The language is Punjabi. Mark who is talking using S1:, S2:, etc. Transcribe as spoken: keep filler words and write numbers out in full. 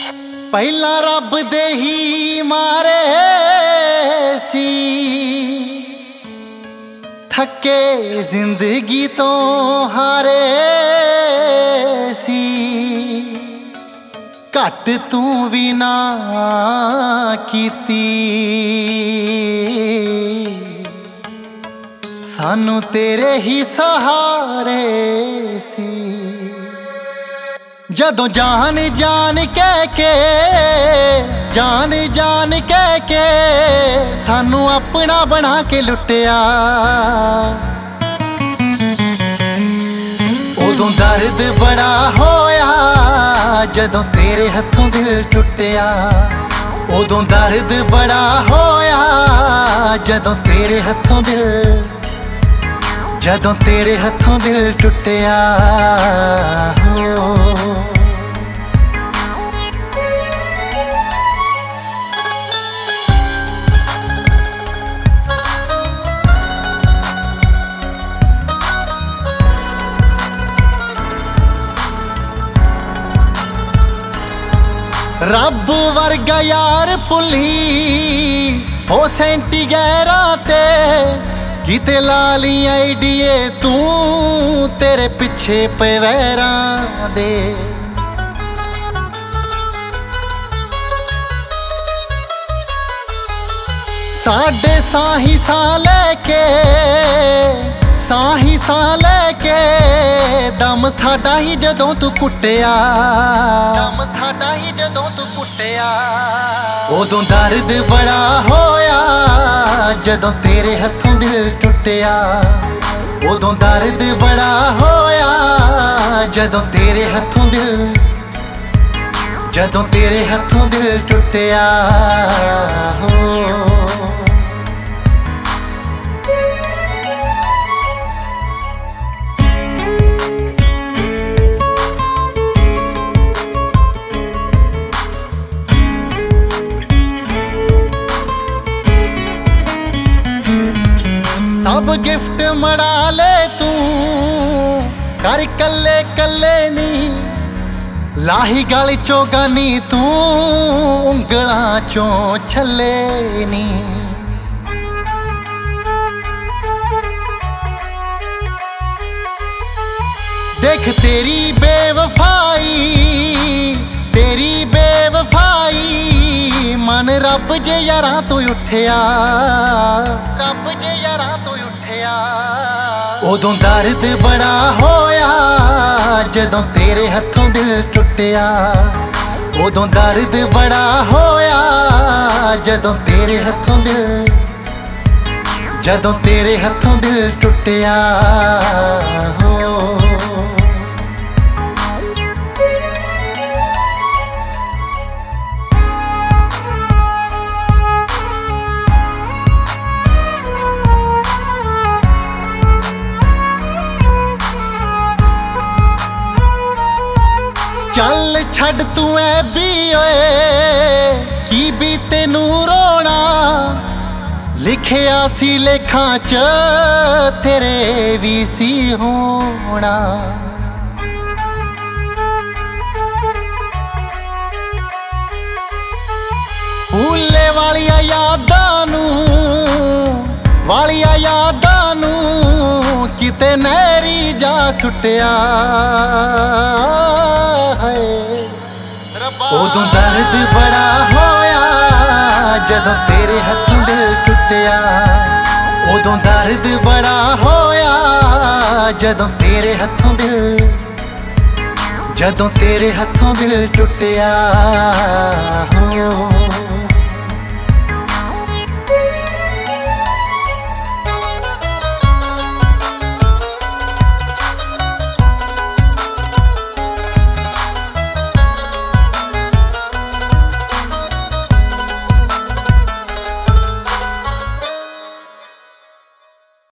S1: ਪਹਿਲਾਂ ਰੱਬ ਦੇ ਹੀ ਮਾਰੇ ਸੀ, ਥੱਕੇ ਜ਼ਿੰਦਗੀ ਤੋਂ ਹਾਰੇ ਸੀ। ਘੱਟ ਤੂੰ ਵੀ ਨਾ ਕੀਤੀ, ਸਾਨੂੰ ਤੇਰੇ ਹੀ ਸਹਾਰੇ ਸੀ। ਜਦੋਂ ਜਾਨ ਜਾਨ ਕਹਿ ਕੇ ਜਾਨ ਜਾਨ ਕਹਿ ਕੇ ਸਾਨੂੰ ਆਪਣਾ ਬਣਾ ਕੇ ਲੁੱਟਿਆ, ਉਦੋਂ ਦਰਦ ਬੜਾ ਹੋਇਆ ਜਦੋਂ ਤੇਰੇ ਹੱਥੋਂ ਦਿਲ ਟੁੱਟਿਆ। ਉਦੋਂ ਦਰਦ ਬੜਾ ਹੋਇਆ ਜਦੋਂ ਤੇਰੇ ਹੱਥੋਂ ਦਿਲ ਜਦੋਂ ਤੇਰੇ ਹੱਥੋਂ ਦਿਲ ਟੁੱਟਿਆ ਹੋ। ਰੱਬ ਵਰਗਾ ਯਾਰ ਭੁੱਲੀ ਹੋ ਸੈਂਟੀ ਗੈਰਾਂ ਤੇ, ਕਿਤੇ ਲਾ ਲਈ ਆਈਡੀਏ ਤੂੰ ਤੇਰੇ ਪਿੱਛੇ ਪਏ ਵੈਰਾਂ ਦੇ। ਸਾਡੇ ਸਾਹੀ ਸਾਹ ਲੈ ਕੇ ਸਾਹੀ ਸਾਹ ਲੈ ਕੇ ਦਮ ਸਾਡਾ ਹੀ ਜਦੋਂ ਤੂੰ ਕੁੱਟਿਆ, ਦਮ ਸਾਡਾ ਹੀ ਜਦੋਂ ਤੂੰ ਕੁੱਟਿਆ। ਉਦੋਂ ਦਰਦ ਬੜਾ ਹੋਇਆ ਜਦੋਂ ਤੇਰੇ ਹੱਥੋਂ ਦਿਲ ਟੁੱਟਿਆ। ਉਦੋਂ ਦਰਦ ਬੜਾ ਹੋਇਆ ਜਦੋਂ ਤੇਰੇ ਹੱਥੋਂ ਦਿਲ ਜਦੋਂ ਤੇਰੇ ਹੱਥੋਂ ਦਿਲ ਟੁੱਟਿਆ ਹੋ। ਸਭ ਗਿਫਟ ਮੜਾ ਲੈ ਤੂੰ ਕਰ ਕੱਲੇ ਕੱਲੇ ਨੀ, ਲਾਹੀ ਗਲ ਚੋਂ ਗਾਨੀ ਤੂੰ ਉਂਗਲਾਂ ਚੋਂ ਛੱਲੇ ਨੀ। ਦੇਖ ਤੇਰੀ ਬੇਵਫਾਈ ਤੇਰੀ ਬੇਵਫਾਈ, ਮਨ ਰੱਬ ਜੇ ਯਾਰਾਂ ਤੋਂ ਉੱਠਿਆ, ਰੱਬ ਜੇ ਯਾਰਾਂ ਤੋਂ ਉੱਠਿਆ। ਉਦੋਂ ਦਰਦ ਬੜਾ ਹੋਇਆ ਜਦੋਂ ਤੇਰੇ ਹੱਥੋਂ ਦਿਲ ਟੁੱਟਿਆ। ਉਦੋਂ ਦਰਦ ਬੜਾ ਹੋਇਆ ਜਦੋਂ ਤੇਰੇ ਹੱਥੋਂ ਦਿਲ ਜਦੋਂ ਤੇਰੇ ਹੱਥੋਂ ਦਿਲ ਟੁੱਟਿਆ ਹੋ। ਚੱਲ ਛੱਡ ਤੂੰ ਐ ਵੀ ਓਏ ਕੀ ਵੀ ਤੈਨੂੰ ਰੋਣਾ, ਲਿਖਿਆ ਸੀ ਲੇਖਾਂ ਚ ਤੇਰੇ ਵੀ ਸੀ ਹੋਣਾ। ਭੁੱਲੇ ਵਾਲੀਆਂ ਯਾਦਾਂ ਨੂੰ ਵਾਲੀਆਂ ਯਾਦਾਂ ਨੂੰ ਕਿਤੇ ਨਹਿਰੀ ਜਾ ਸੁੱਟਿਆ। ਉਦੋਂ ਦਰਦ ਬੜਾ ਹੋਇਆ ਜਦੋਂ ਤੇਰੇ ਹੱਥੋਂ ਦਿਲ ਟੁੱਟਿਆ। ਉਦੋਂ ਦਰਦ ਬੜਾ ਹੋਇਆ ਜਦੋਂ ਤੇਰੇ ਹੱਥੋਂ ਦਿਲ ਜਦੋਂ ਤੇਰੇ ਹੱਥੋਂ ਦਿਲ ਟੁੱਟਿਆ ਹੋ।